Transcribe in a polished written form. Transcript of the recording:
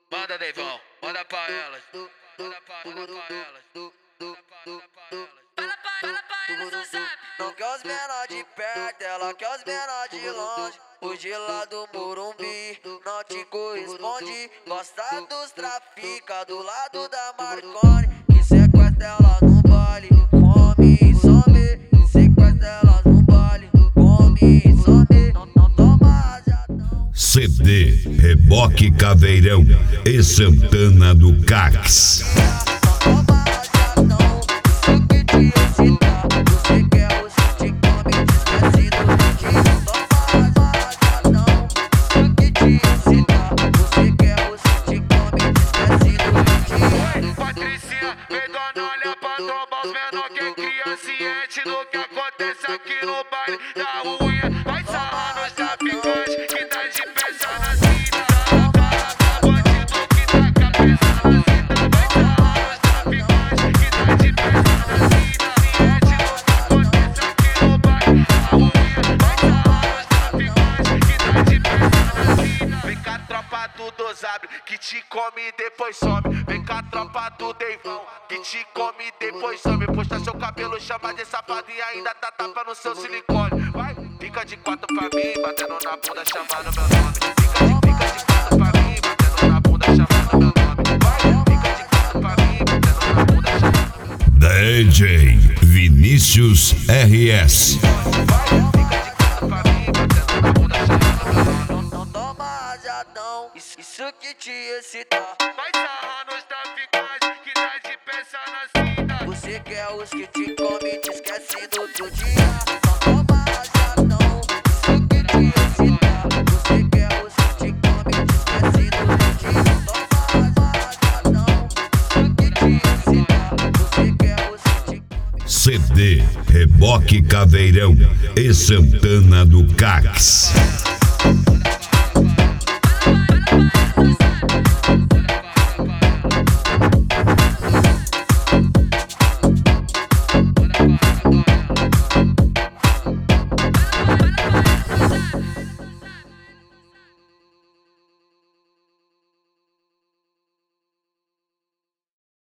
Manda, Deivão, manda pra elas. Manda pra elas. Fala pra elas no zap. Não quer os menor de perto, ela quer os menor de longe. Os de lá do Morumbi não te corresponde. Gosta dos trafica do lado da Marconi. Que sequestra ela no baile, come e some. Que sequestra ela no baile, come e some. Não toma jatão. CD Reboque Caveirão e Santana do Cax. Patricinha, vem dona, olha pra trombar os menor que é crianciente do que acontece aqui no baile da ruinha. Vai sarrar nos traficantes que tá de peça na cinta. Bandido que tá com a peça na cinta. Vai sarrar nos traficantes que tá de peça na cinta. Ciente do que acontece aqui no baile da ruinha. Vai sarrar nos traficantes que tá de peça na cinta. Vem cá, tropa do Dosabre que te come e depois some. Vem cá, tropa do Deivão que te come e depois some. Posta seu cabelo, chama de safado e ainda tá tapando seu silicone. Vai, fica de quatro pra mim, batendo na bunda, chamando meu nome. Fica de quatro pra mim, batendo na bunda, chamando meu nome. Vai, fica de quatro pra mim, batendo na bunda, chamando. DJ Vinícius RS. Vai, fica de quatro pra mim, batendo na bunda, chamando meu nome. Não toma jatão, isso que te excita. Vai sarrar nos traficantes que tá de peça na cinta. Você quer os que te come e te esquece do outro dia. Não toma jatão, isso que te excita. Você quer os que te come e te esquece do outro dia. Não toma jatão, isso que te excita. Você quer os que te come. CD Reboque Caveirão e Santana do Cax.